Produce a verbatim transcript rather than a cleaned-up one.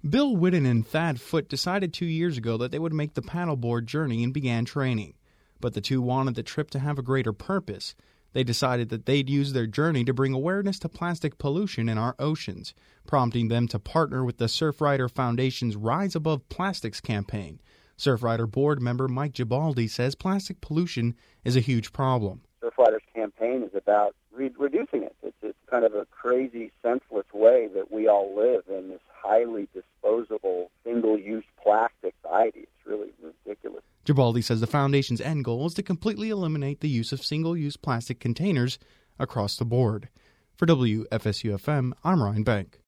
Bill Whitten and Thad Foote decided two years ago that they would make the paddleboard journey and began training. But the two wanted the trip to have a greater purpose. They decided that they'd use their journey to bring awareness to plastic pollution in our oceans, prompting them to partner with the Surfrider Foundation's Rise Above Plastics campaign. Surfrider board member Mike Gibaldi says plastic pollution is a huge problem. Surfrider's campaign is about re- reducing it. It's, it's kind of a crazy, senseless way that we all live in this highly disposable, single-use plastic society. It's really ridiculous. Gibaldi says the foundation's end goal is to completely eliminate the use of single-use plastic containers across the board. For W F S U F M, I'm Ryan Bank.